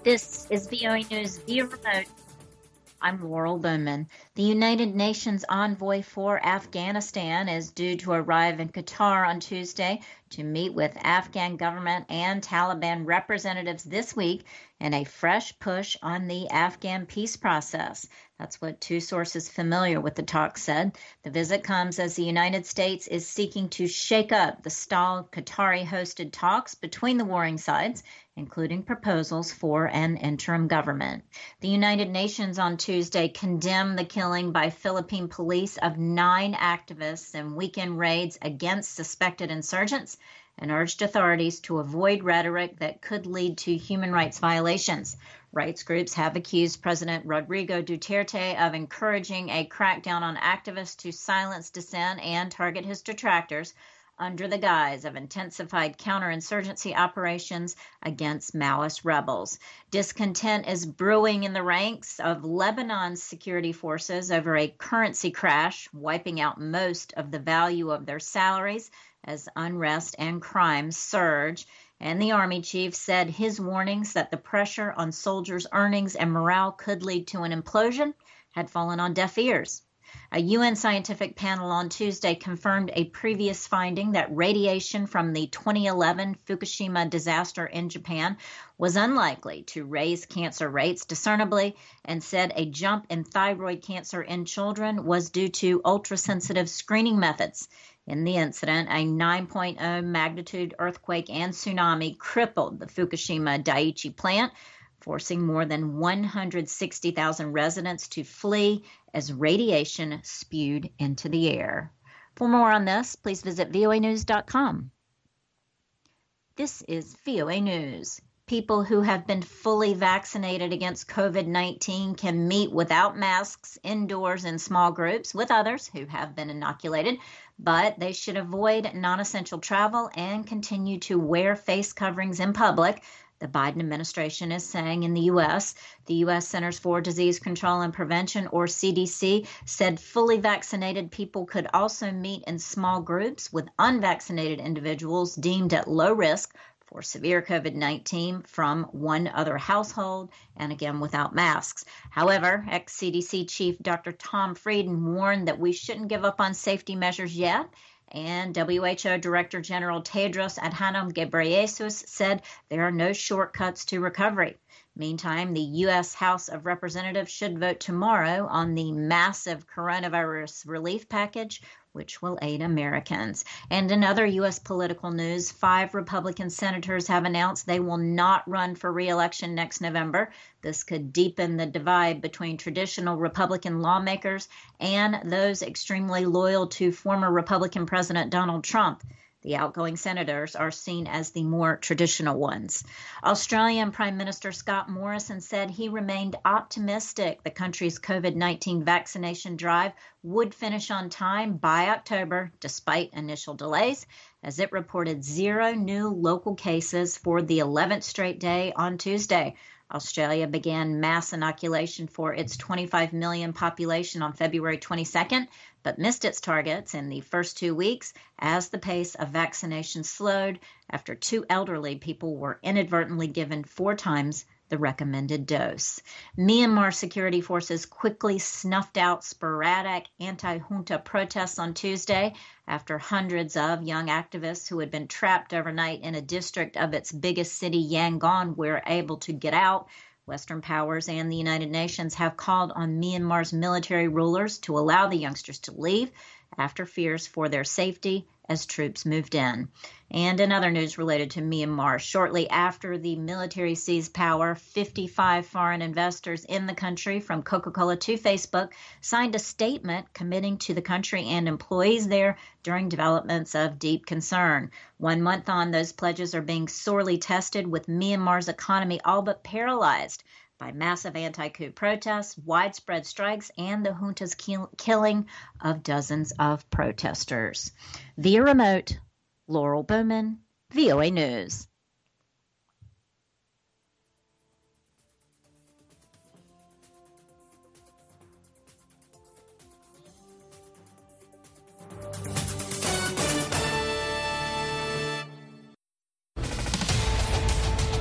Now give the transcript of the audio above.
This is VOA News via remote. I'm Laurel Bowman. The United Nations envoy for Afghanistan is due to arrive in Qatar on Tuesday to meet with Afghan government and Taliban representatives this week in a fresh push on the Afghan peace process. That's what two sources familiar with the talks said. The visit comes as the United States is seeking to shake up the stalled Qatari-hosted talks between the warring sides, including proposals for an interim government. The United Nations on Tuesday condemned the killing by Philippine police of 9 activists in weekend raids against suspected insurgents and urged authorities to avoid rhetoric that could lead to human rights violations. Rights groups have accused President Rodrigo Duterte of encouraging a crackdown on activists to silence dissent and target his detractors under the guise of intensified counterinsurgency operations against Maoist rebels. Discontent is brewing in the ranks of Lebanon's security forces over a currency crash, wiping out most of the value of their salaries as unrest and crime surge. And the Army chief said his warnings that the pressure on soldiers' earnings and morale could lead to an implosion had fallen on deaf ears. A UN scientific panel on Tuesday confirmed a previous finding that radiation from the 2011 Fukushima disaster in Japan was unlikely to raise cancer rates discernibly and said a jump in thyroid cancer in children was due to ultrasensitive screening methods. In the incident, a 9.0 magnitude earthquake and tsunami crippled the Fukushima Daiichi plant, forcing more than 160,000 residents to flee as radiation spewed into the air. For more on this, please visit voanews.com. This is VOA News. People who have been fully vaccinated against COVID-19 can meet without masks indoors in small groups with others who have been inoculated, but they should avoid non-essential travel and continue to wear face coverings in public, the Biden administration is saying in the U.S. The U.S. Centers for Disease Control and Prevention, or CDC, said fully vaccinated people could also meet in small groups with unvaccinated individuals deemed at low risk for severe COVID-19 from one other household, and again without masks. However, ex-CDC Chief Dr. Tom Frieden warned that we shouldn't give up on safety measures yet. And WHO Director General Tedros Adhanom Ghebreyesus said there are no shortcuts to recovery. Meantime, the U.S. House of Representatives should vote tomorrow on the massive coronavirus relief package, which will aid Americans. And in other U.S. political news, 5 Republican senators have announced they will not run for re-election next November. This could deepen the divide between traditional Republican lawmakers and those extremely loyal to former Republican President Donald Trump. The outgoing senators are seen as the more traditional ones. Australian Prime Minister Scott Morrison said he remained optimistic the country's COVID-19 vaccination drive would finish on time by October, despite initial delays, as it reported 0 new local cases for the 11th straight day on Tuesday. Australia began mass inoculation for its 25 million population on February 22nd, but missed its targets in the first 2 weeks as the pace of vaccination slowed after 2 elderly people were inadvertently given 4 times the recommended dose. Myanmar security forces quickly snuffed out sporadic anti-junta protests on Tuesday after hundreds of young activists who had been trapped overnight in a district of its biggest city, Yangon, were able to get out. Western powers and the United Nations have called on Myanmar's military rulers to allow the youngsters to leave after fears for their safety as troops moved in. And in other news related to Myanmar, shortly after the military seized power, 55 foreign investors in the country, from Coca-Cola to Facebook, signed a statement committing to the country and employees there during developments of deep concern. 1 month on, those pledges are being sorely tested, with Myanmar's economy all but paralyzed by massive anti-coup protests, widespread strikes, and the junta's killing of dozens of protesters. Via remote, Laurel Bowman, VOA News.